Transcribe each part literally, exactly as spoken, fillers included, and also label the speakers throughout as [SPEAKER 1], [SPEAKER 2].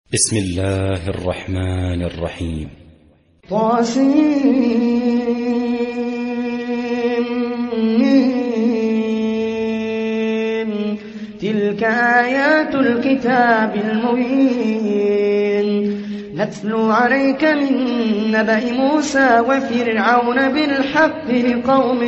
[SPEAKER 1] بسم الله الرحمن الرحيم.
[SPEAKER 2] طاسين تلك آيات الكتاب المبين نتلو عليك من نبأ موسى وفرعون بالحق لقوم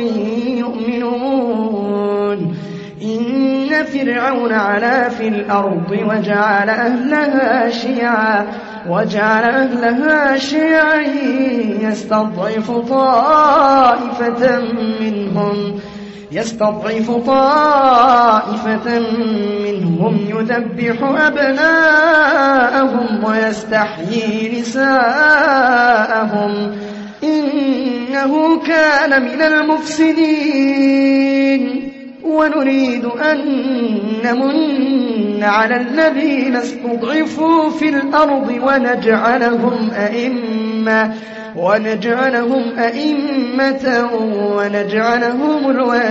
[SPEAKER 2] يؤمنون. إن فرعون علا في الأرض وجعل أهلها شيعا وجعل أهلها شيعا يستضعف طائفة منهم يستضعف طائفة منهم يذبح أبناءهم ويستحيي نساءهم إنه كان من المفسدين. ونريد أن نمن على الذين استضعفوا في الأرض ونجعلهم أئمة ونجعلهم أئمة ونجعلهم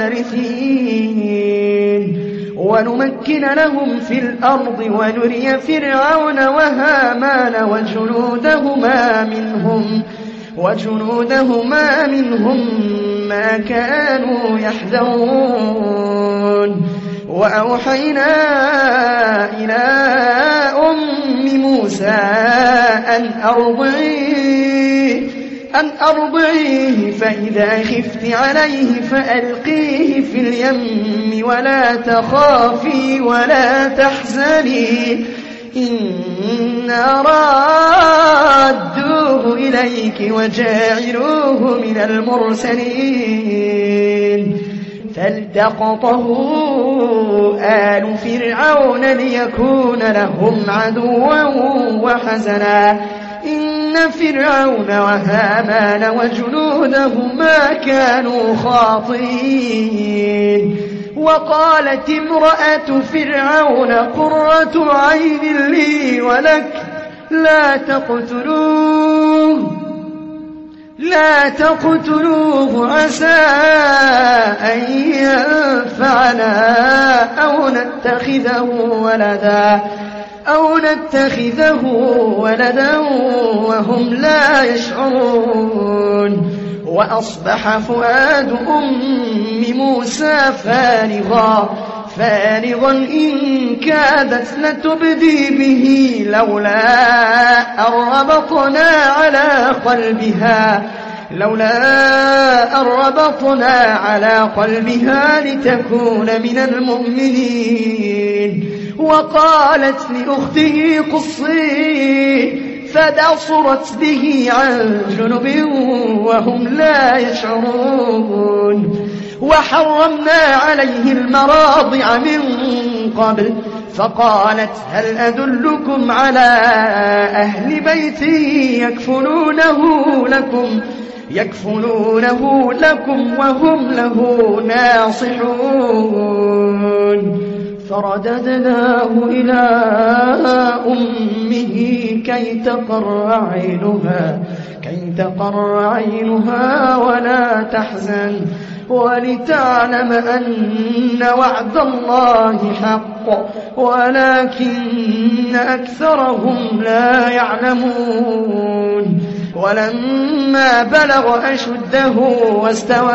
[SPEAKER 2] الوارثين ونمكن لهم في الأرض ونري فرعون وهامان وجنودهما منهم وجنودهما منهم ما كانوا يحذرون. وأوحينا إلى أم موسى أن أرضعيه أن أرضعيه فإذا خفت عليه فألقيه في اليم ولا تخافي ولا تحزني إنا رادوه إليك وجاعلوه من المرسلين. فالتقطه آل فرعون ليكون لهم عدوا وحزنا إن فرعون وهامان وجنودهما كانوا خاطئين. وقالت امرأة فرعون قرة عين لي ولك لا تقتلوه لا تقتلوه عسى أن ينفعنا أو نتخذه ولدا أو نتخذه ولدا وهم لا يشعرون. وأصبح فؤاد أم موسى فارغا فارغا إن كادت لتبدي به لولا أن ربطنا على قلبها لولا أن ربطنا على قلبها لتكون من المؤمنين. وقالت لأخته قصيه فبصرت به عن جنب وهم لا يشعرون. وحرمنا عليه المراضع من قبل فقالت هل أدلكم على أهل بيت يكفلونه لكم يكفلونه لكم وهم له ناصحون. فرددناه إلى أمه كي تقر عينها كي تقر عينها ولا تحزن ولتعلم أن وعد الله حق ولكن أكثرهم لا يعلمون. ولما بلغ أشده واستوى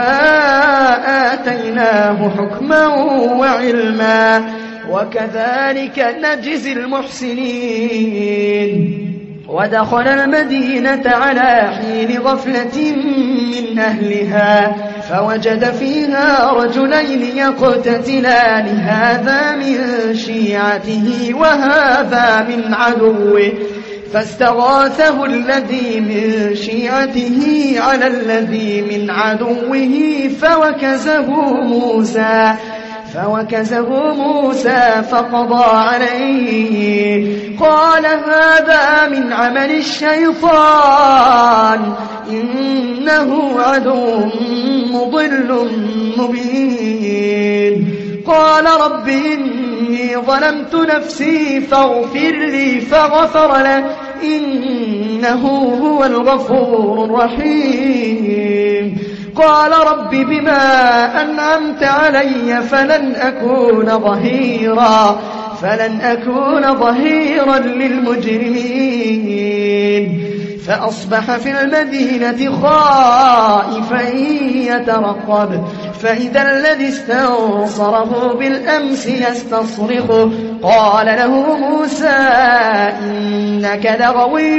[SPEAKER 2] آتيناه حكما وعلما وكذلك نجزي المحسنين. ودخل المدينة على حين غفلة من أهلها فوجد فيها رجلين يقتتلان هذا من شيعته وهذا من عدوه فاستغاثه الذي من شيعته على الذي من عدوه فوكزه موسى فوكزه موسى فقضى عليه. قال هذا من عمل الشيطان إنه عدو مضل مبين. قال رب إني ظلمت نفسي فاغفر لي فغفر له إنه هو الغفور الرحيم. قال رب بما أنعمت علي فلن أكون ظهيرا فلن أكون ظهيرا للمجرمين فأصبح في المدينة خائفا يترقب فإذا الذي استنصره بالأمس يستصرخه قال له موسى إنك لغوي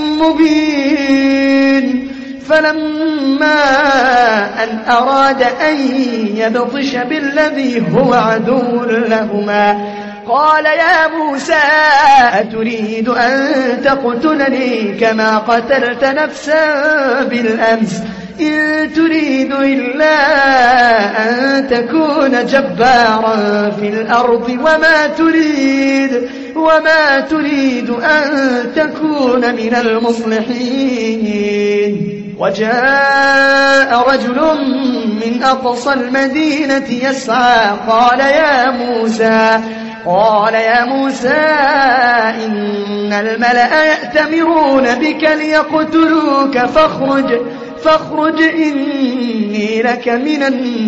[SPEAKER 2] مبين فلما أن أراد أن يبطش بالذي هو عدو لهما قال يا موسى أتريد أن تقتلني كما قتلت نفسا بالأمس إن تريد إلا أن تكون جبارا في الأرض وما تريد وما تريد أن تكون من المصلحين وجاء رجل من أقصى المدينة يسعى قال يا موسى قال يا موسى إن الملأ يأتمرون بك ليقتلوك فاخرج فاخرج إني لك من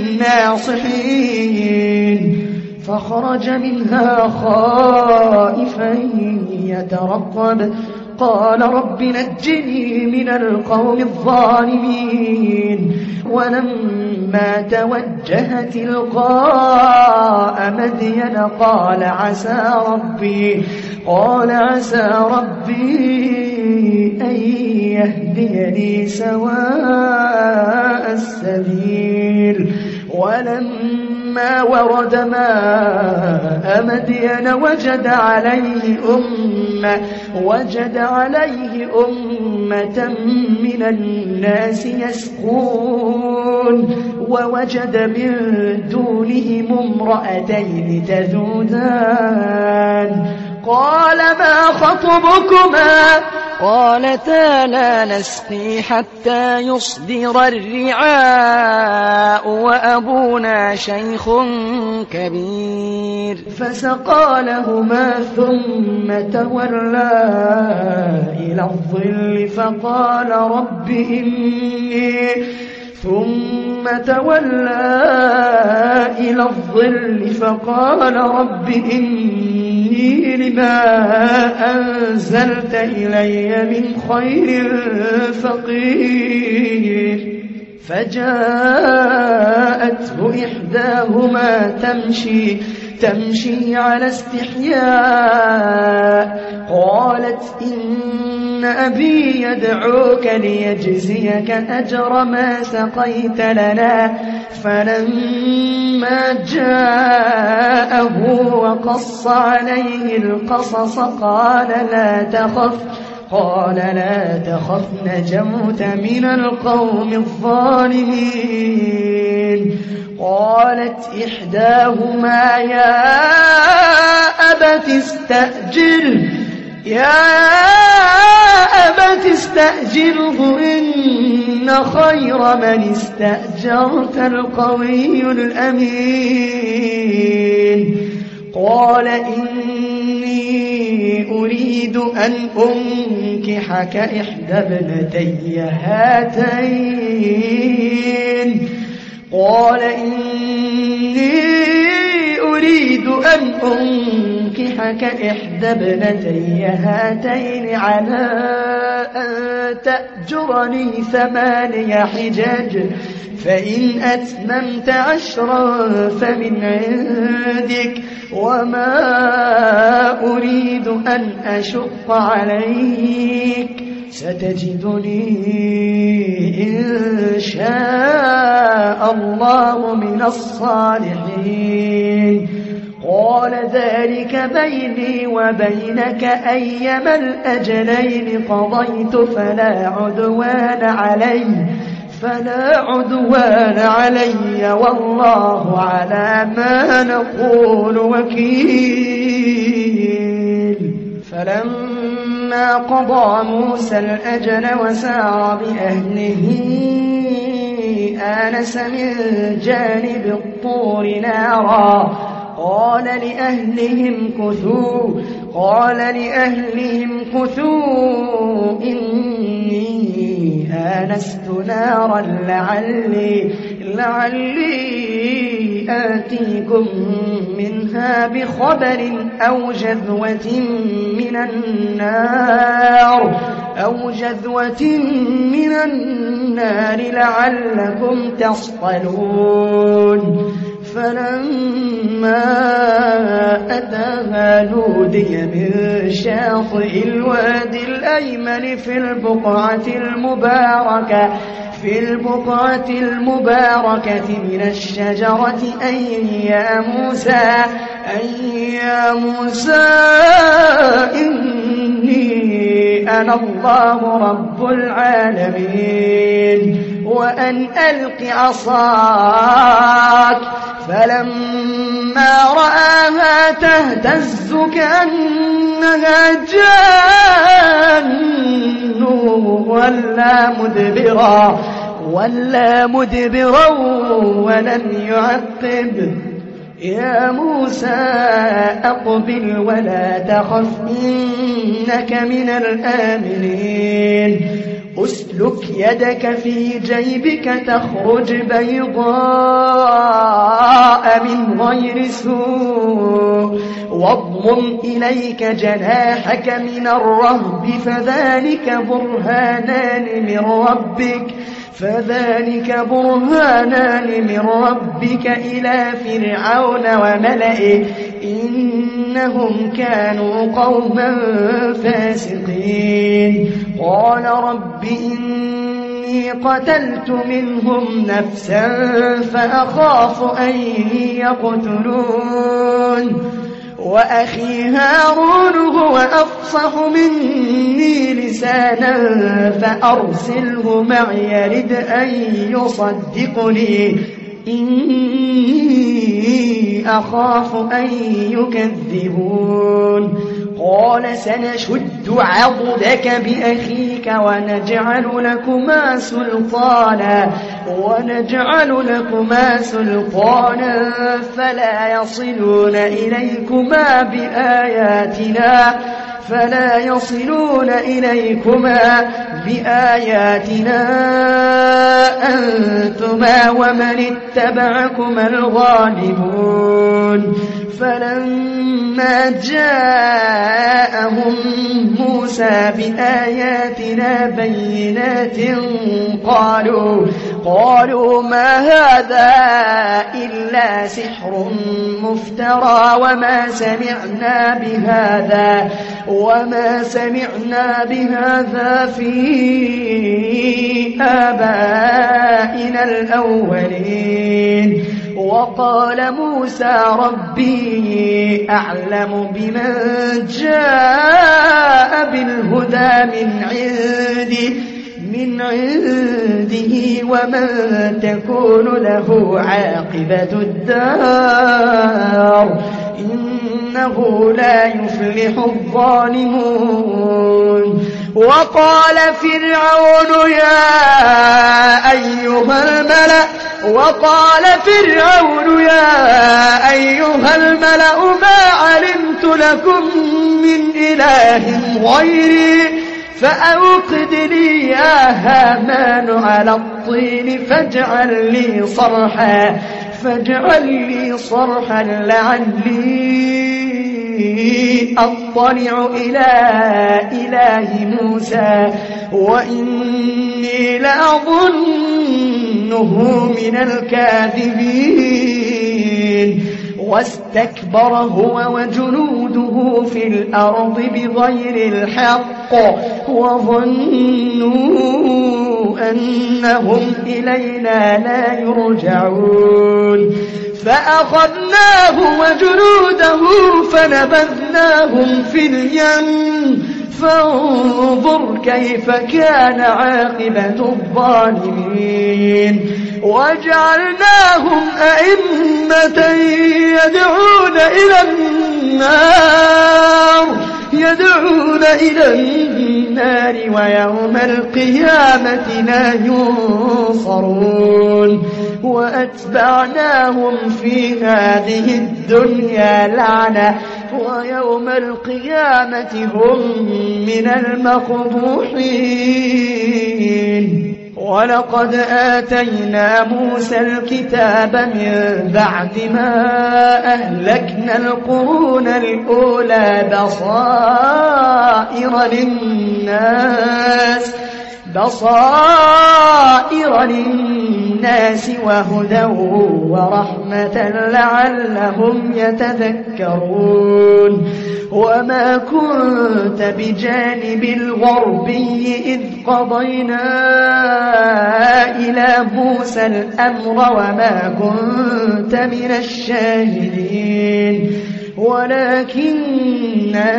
[SPEAKER 2] الناصحين فخرج منها خائفا يترقب قال رب نجني من القوم الظالمين ولما توجه تلقاء مدين قال عسى ربي قال عسى ربي أن يهديني سواء السبيل ولما ورد ماء مدين وجد عليه أمة وجد عليه أمة من الناس يسقون ووجد من دونهم امرأتين تذودان قال ما خطبكما
[SPEAKER 3] قالتا لا نسقي حتى يصدر الرعاء وأبونا شيخ كبير
[SPEAKER 2] فسقى لهما ثم تولى إلى الظل فقال رب إني ثم تولى إلى الظل فقال رب إني لما أنزلت إلي من خير فقير فجاءته إحداهما تمشي تمشي على استحياء قالت إن أبي يدعوك ليجزيك أجر ما سقيت لنا فلما جاءه وقص عليه القصص قال لا تخف قال لا تخف نجوت من القوم الظالمين قالت إحداهما يا أبت استأجره يا أبت استأجره إن خير من استأجرت القوي الأمين قال إني أريد أن أنكحك إحدى ابنتي هاتين قال إني أريد أن أنكحك إحدى ابنتي هاتين على أن تأجرني ثماني حجج فإن أتممت عشرا فمن عندك وما أريد أن أشق عليك ستجدني إن شاء الله من الصالحين قال ذلك بيني وبينك أيما الأجلين قضيت فلا عدوان علي فلا عدوان علي والله على ما نقول وكيل فلما قضى موسى الأجل وسار بأهله آنس من جانب الطور نارا قال لأهلهم كثوا قال لأهلهم كثوا إني آنست نارا لعلي لعلي آتيكم منها بخبر أو جذوة من النار أو جذوة من النار لعلكم تصطلون فلما أتاها نودي من شاطئ الوادي الأيمن في البقعة المباركة في البقعة المباركة من الشجرة أي يا موسى أي يا موسى إني أنا الله رب العالمين وأن ألق عصاك فلما رآها تهتز كأنها جان ولا مدبرا ولا مدبرا ولم يعقب يا موسى أقبل ولا تخف إنك من الآمنين أسلك يدك في جيبك تخرج بيضاء من غير سوء واضمم إليك جناحك من الرهب فذلك برهانان من ربك فذلك برهانان من ربك إلى فرعون وملئه إنهم كانوا قوما فاسقين قال رب إني قتلت منهم نفسا فأخاف أن يقتلون وأخي هارون هو أفصح مني لسانا فأرسله معي يرد أن يصدقني إني أخاف أن يكذبون قال سنشد عضدك بأخيك ونجعل لكما سلطانا ونجعل لكما سلطانا فلا يصلون إليكما بآياتنا فلا يصلون إليكما بآياتنا أنتما ومن اتبعكما الغالبون فلما جاءهم موسى بآياتنا بينات قالوا قالوا ما هذا إلا سحر مفترى وما سمعنا بهذا وما سمعنا بهذا في آبائنا الأولين وقال موسى ربي أعلم بمن جاء بالهدى من عنده من عنده ومن تكون له عاقبة الدار إنه لا يفلح الظالمون وقال فرعون يا أيها الملأ وقال فرعون يا أيها الملأ ما علمت لكم من إله غيري فأوقد لي يا هامان على الطين فاجعل لي صرحا فاجعل لي صرحا لعلي أطلع إلى إله موسى وإني لأظنه من الكاذبين واستكبر هو وجنوده في الأرض بغير الحق وظنوا أنهم إلينا لا يرجعون فأخذناه وجنوده فنبذناهم في اليم فانظر كيف كان عاقبة الظالمين وجعلناهم أئمة يدعون إلى النار يدعون إلى النار ويوم القيامة لا ينصرون وأتبعناهم في هذه الدنيا لعنة ويوم القيامة هم من المقبوحين ولقد آتينا موسى الكتاب من بعد ما أهلكنا القرون الأولى بصائر للناس بصائر للناس وهدى ورحمة لعلهم يتذكرون وما كنت بجانب الغربي إذ قضينا إلى موسى الأمر وما كنت من الشاهدين ولكننا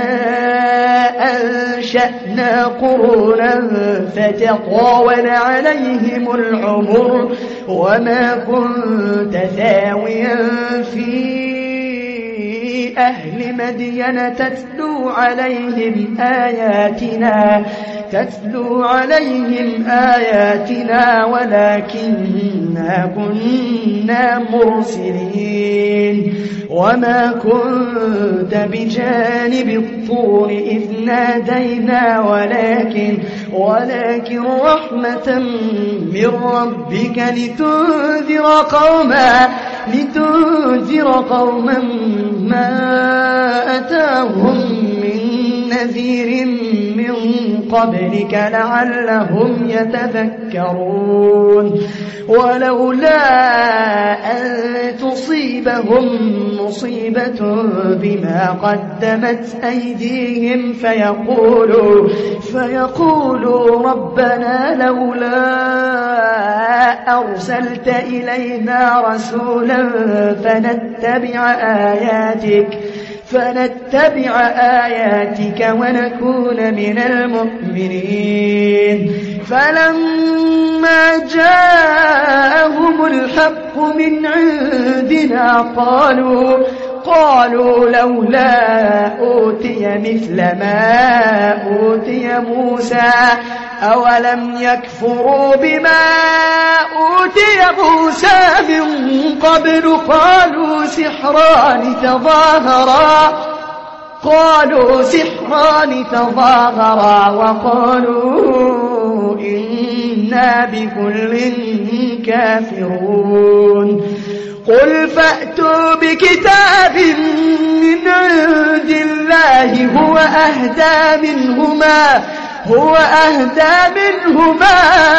[SPEAKER 2] أنشأنا قرونا فتطاول عليهم العمر وما كنت ثاويا في أهل مدين تتلو عليهم آياتنا تتلو عليهم آياتنا ولكننا كنا مرسلين وما كنت بجانب الطور إذ نادينا ولكن ولكن رحمة من ربك لتنذر قوما لتنذر قوما ما أتاهم من نذير من قبلك لعلهم يتذكرون ولولا أن تصيبهم مصيبة بما قدمت أيديهم فيقولوا فيقولوا ربنا لولا أرسلت إلينا رسولا فنتبع آياتك فنتبع آياتك ونكون من المؤمنين فلما جاءهم الحق من عندنا قالوا قالوا لولا أوتي مثل ما أوتي موسى أولم يكفروا بما أوتي موسى من قبل قالوا سحران تظاهرا قالوا سحران تظاهرا وقالوا إنا بكل كافرون قل فأتوا بكتاب من عند الله هو أهدى منهما هو أهدى منهما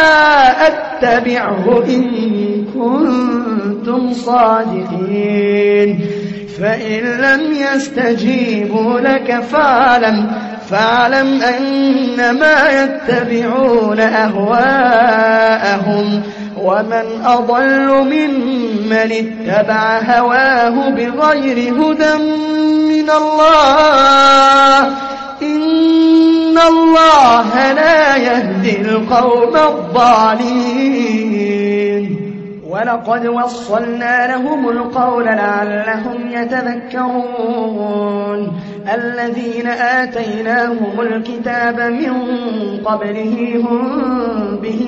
[SPEAKER 2] أتبعه إن كنتم صادقين فإن لم يستجيبوا لك فاعلم فاعلم أنما يتبعون أهواءهم ومن أضل ممن اتبع هواه بغير هدى من الله إن الله لا يهدي القوم الظالمين ولقد وصلنا لهم القول لعلهم يتذكرون الذين آتيناهم الكتاب من قبله هم به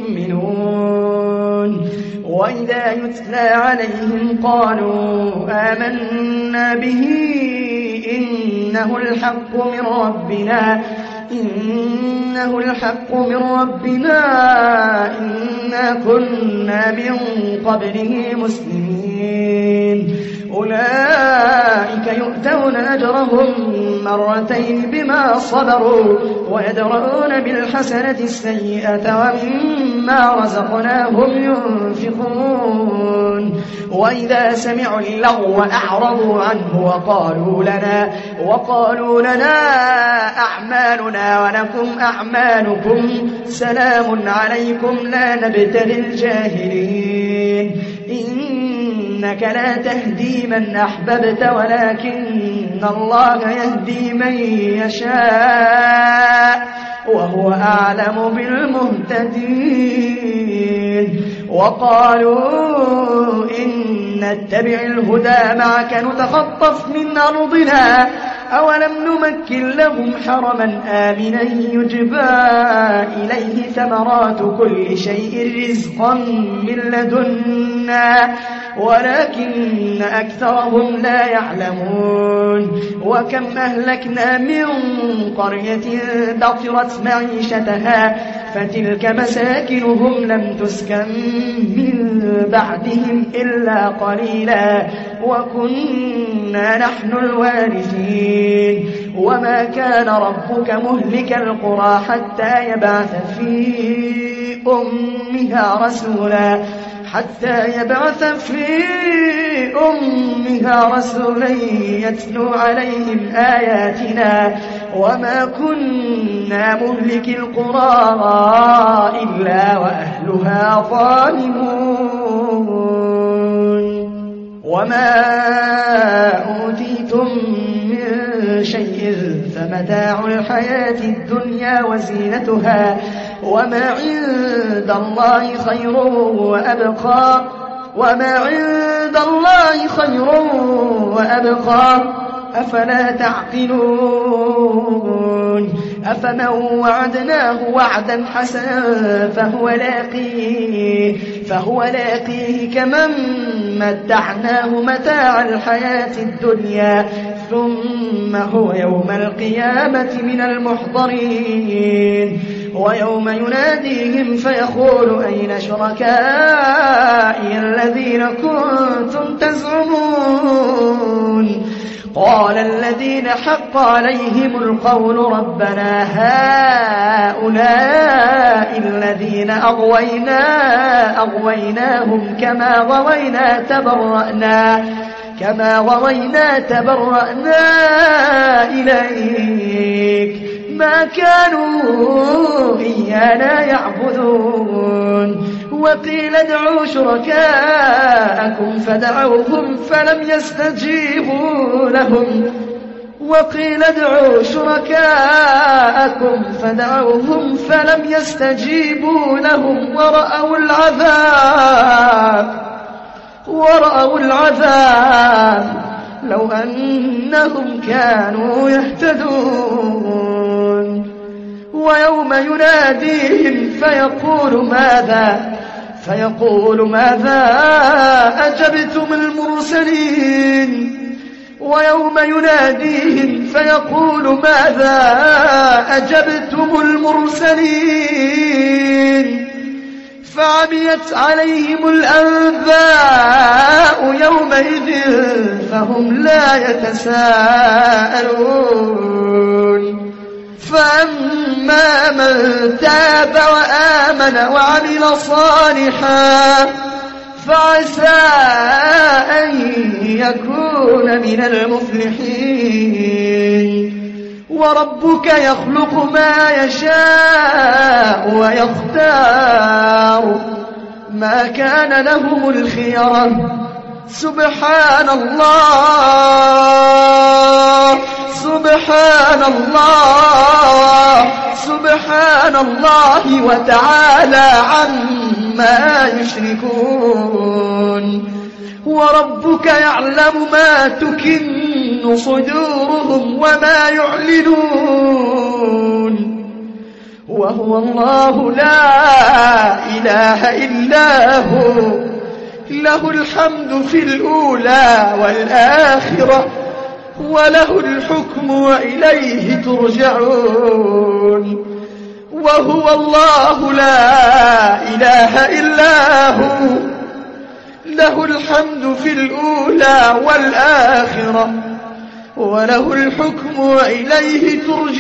[SPEAKER 2] يؤمنون وإذا يتلى عليهم قالوا آمنا به إنه الحق من ربنا إنه الحق من ربنا إنا كنا من قبله مسلمين أولئك يؤتون أجرهم مرتين بما صبروا ويدرؤون بالحسنة السيئة ومما رزقناهم ينفقون وإذا سمعوا اللغو أعرضوا عنه وقالوا لنا وقالوا لنا أعمالنا ولكم أعمالكم سلام عليكم لا نبتغي الجاهلين إنك لا تهدي من أحببت ولكن الله يهدي من يشاء وهو أعلم بالمهتدين وقالوا إن نتبع الهدى معك نتخطف من أرضنا أولم نمكن لهم حرما آمنا يجبى إليه ثمرات كل شيء رزقا من لدنا ولكن أكثرهم لا يعلمون وكم أهلكنا من قرية بطرت معيشتها فتلك مساكنهم لم تسكن من بعدهم إلا قليلا وكنا نحن الوارثين وما كان ربك مهلك القرى حتى يبعث في أمها رسولا حتى يبعث في أمها رسولا يتلو عليهم آياتنا وما كنا مهلك القرى إلا وأهلها ظالمون وما أوتيتم من شيء فمتاع الحياة الدنيا وزينتها وما عند الله خير وأبقى وما عند الله خير وأبقى أفلا تعقلون أفمن وعدناه وعدا حسنا فهو لاقيه فهو لاقيه كمن متعناه متاع الحياة الدنيا ثم هو يوم القيامة من المحضرين ويوم يناديهم فيقول أين شركائي الذين كنتم تزعمون قال الذين حق عليهم القول ربنا هؤلاء الذين أغوينا أغويناهم كما غوينا تبرأنا كما غوينا تبرأنا إليك ما كانوا إيانا يعبدون وقيل ادعوا شركاءكم فدعوهم فلم يستجيبوا لهم وقيل ادعوا شركاءكم فدعوهم فلم يستجيبوا لهم ورأوا العذاب ورأوا العذاب لو أنهم كانوا يهتدون ويوم يناديهم فيقول ماذا فيقول ماذا أجبتم المرسلين ويوم يناديهم فيقول ماذا أجبتم المرسلين فعميت عليهم الأنباء يومئذ فهم لا يتساءلون فأما من تاب وآمن وعمل صالحا فعسى أن يكون من المفلحين وربك يخلق ما يشاء ويختار ما كان لهم الخيرة سبحان الله سبحان الله سبحان الله وتعالى عما يشركون وربك يعلم ما تكن صدورهم وما يعلنون وهو الله لا إله إلا هو له الحمد في الأولى والآخرة وله الحكم وإليه ترجعون وهو الله لا إله إلا هو له الحمد في الأولى والآخرة وله الحكم وإليه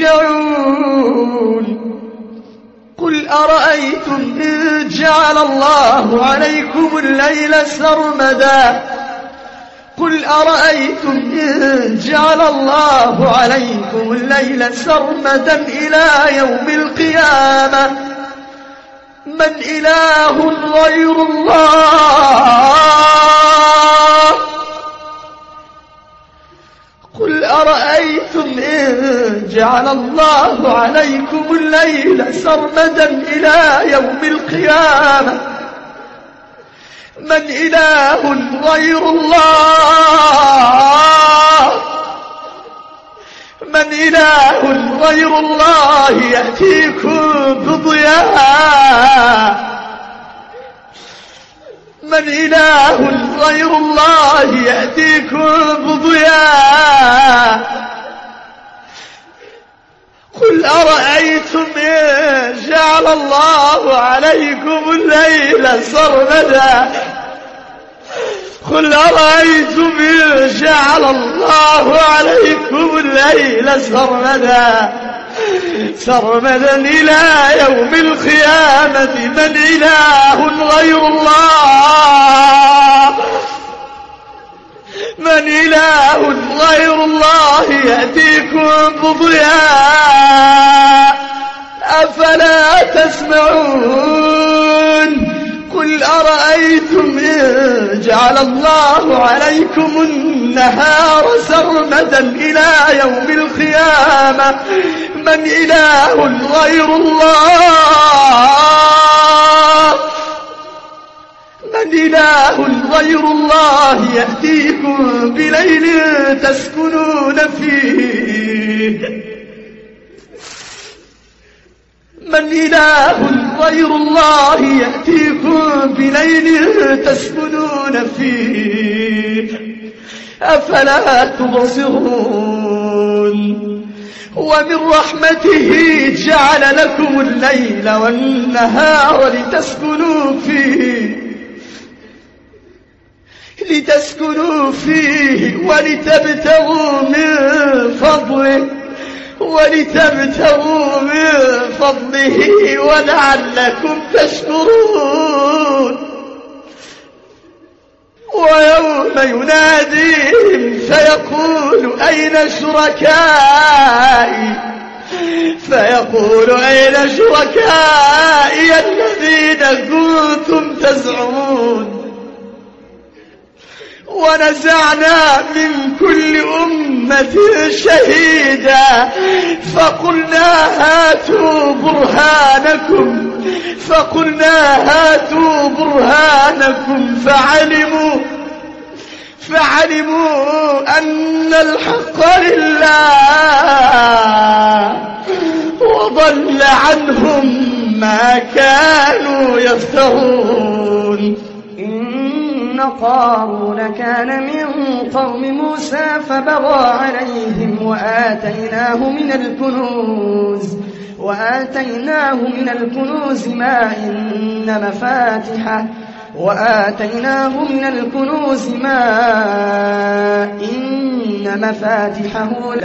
[SPEAKER 2] ترجعون قل أرأيتم إن جعل الله عليكم الليل سرمدا قل أرأيتم إن جعل الله عليكم الليل سرمدا إلى يوم القيامة من إله غير الله قل أرأيتم إن جعل الله عليكم الليل سرمدا إلى يوم القيامة من إله غير الله من إله غير الله يأتيكم بضياء من إله غير الله يأتيكم بضياء قل أرأيتم إن
[SPEAKER 4] جعل الله عليكم الليل سرمدا قل أرأيتم إن جعل الله عليكم الليل سرمدا سرمدا إلى يوم القيامة من إله غير الله من إله غير الله يأتيكم بضياء أفلا تسمعون قل أرأيتم إن جعل الله عليكم النهار سرمدا إلى يوم القيامة من إله غير الله من إله غير الله يأتيكم بليل تسكنون فيه من إله غير الله يأتيكم بليل تسكنون فيه أفلا تبصرون ومن رحمته جعل لكم الليل والنهار لتسكنوا فيه لتسكنوا فيه ولتبتغوا من فضله ولتبتغوا من فضله ولعلكم تشكرون ويوم يناديهم فيقول أين شركائي فيقول أين شركائي الذين كنتم تزعمون ونزعنا من كل أمة شهيدا فقلنا هاتوا برهانكم فقلنا هاتوا برهانكم فعلموا فعلموا أن الحق لله وضل عنهم ما كانوا يفترون.
[SPEAKER 2] إن قارون كان من قوم موسى فبغى عليهم وآتيناه من الكنوز وآتيناه من الكنوز ما إن مفاتحه وآتيناه من الكنوز ما إن مفاتحه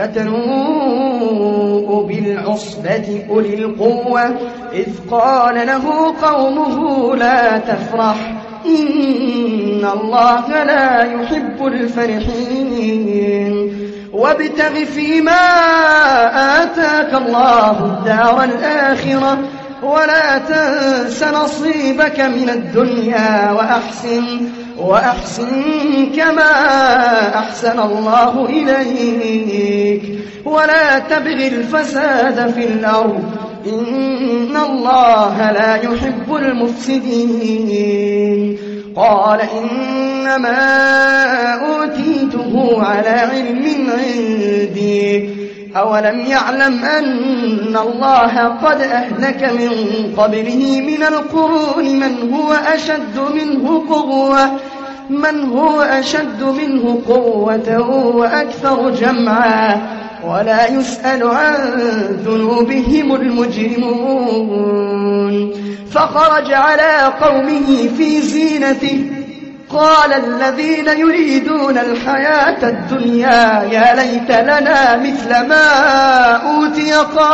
[SPEAKER 2] لتنوء بالعصبة أولي القوة إذ قال له قومه لا تفرح إن الله لا يحب الفرحين وابتغ فيما آتاك الله الدار الآخرة ولا تنس نصيبك من الدنيا وأحسن وأحسن كما أحسن الله إليك ولا تبغ الفساد في الأرض إن الله لا يحب المفسدين. قال إنما أوتيته على علم عندي أولم يعلم أن الله قد أهلك من قبله من القرون من هو أشد منه قوة من هو أشد منه قوة وأكثر جمعا ولا يسأل عن ذنوبهم المجرمون. فخرج على قومه في زينته قال الذين يريدون الحياة الدنيا يا ليت لنا مثل ما أوتي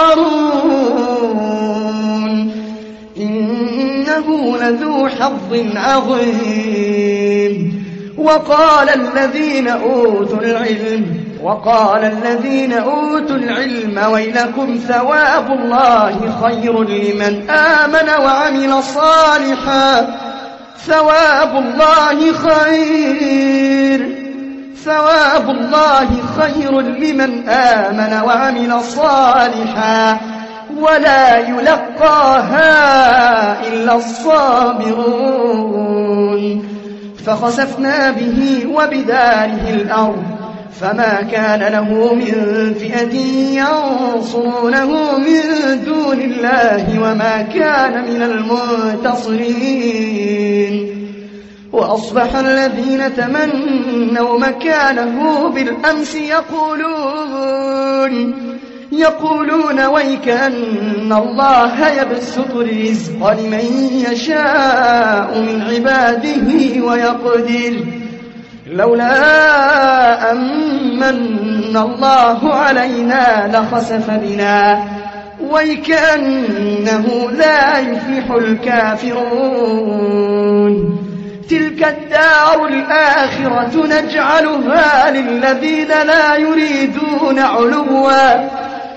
[SPEAKER 2] قارون إنه لذو حظ عظيم. وقال الذين أوتوا العلم وقال الذين أوتوا العلم ويلكم ثواب الله خير لمن آمن وعمل صالحا ثواب الله خير ثواب الله خير لمن آمن وعمل صالحا ولا يلقاها إلا الصابرون. فخسفنا به وبداره الأرض فما كان له من فئة ينصرونه من دون الله وما كان من المنتصرين. وأصبح الذين تمنوا مكانه بالأمس يقولون يقولون ويك أن الله يبسط الرزق لمن يشاء من عباده ويقدر لولا أمن الله علينا لخسف بنا ويكأنه لا يفلح الكافرون تلك الدار الآخرة نجعلها للذين لا يريدون علوا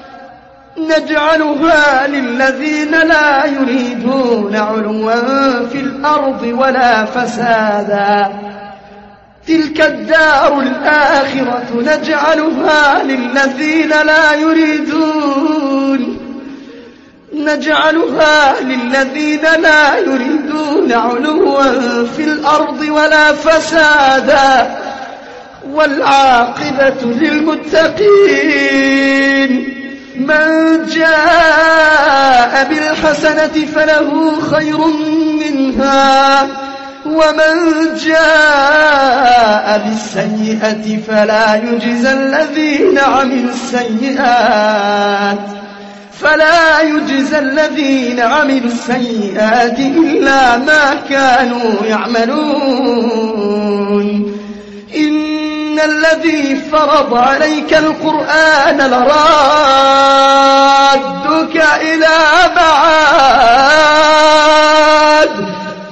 [SPEAKER 2] نجعلها للذين لا يريدون علوا في الأرض ولا فسادا تلك الدار الآخرة نجعلها للذين لا يريدون نجعلها للذين لا يريدون علوا في الأرض ولا فسادا والعاقبة للمتقين من جاء بالحسنة فله خير منها ومن جاء بالسيئة فلا يجزى الذين عملوا السيئات فلا يجزى الذين عملوا السيئات إلا ما كانوا يعملون إن الذي فرض عليك القرآن لرادك إلى معاد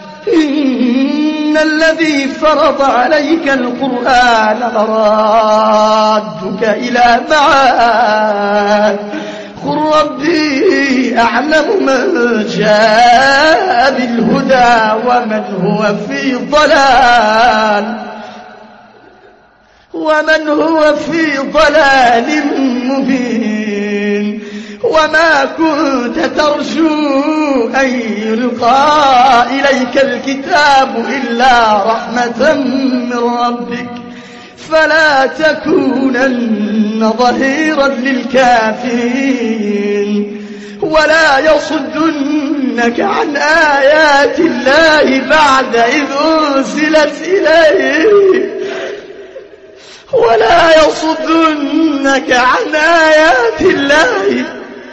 [SPEAKER 2] إن الذي فرض عليك القرآن لرادك إلى معاد قل ربي أعلم من جاء بالهدى ومن هو في ضلال ومن هو في ضلال مبين وما كنت ترجو أن يلقى إليك الكتاب إلا رحمة من ربك فلا تكونن ظهيرا للكافرين ولا يصدنك عن آيات الله بعد إذ أنزلت إليك ولا يصدنك عن آيات الله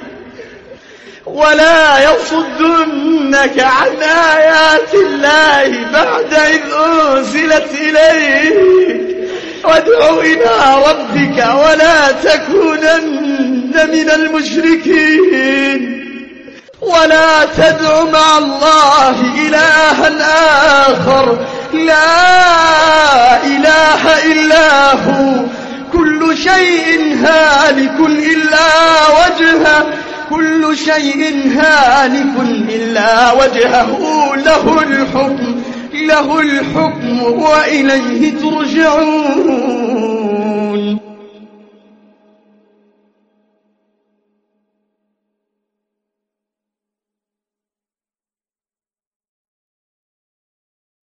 [SPEAKER 2] ولا يصدنك عن آيات الله بعد إذ أنزلت إليك وادع إلى ربك ولا تكونن من المشركين ولا تدع مع الله إلها آخر لا إله إلا هو كل شيء هالك إلا وجهه كل شيء هالك إلا وجهه له الحكم له الحكم وإليه ترجعون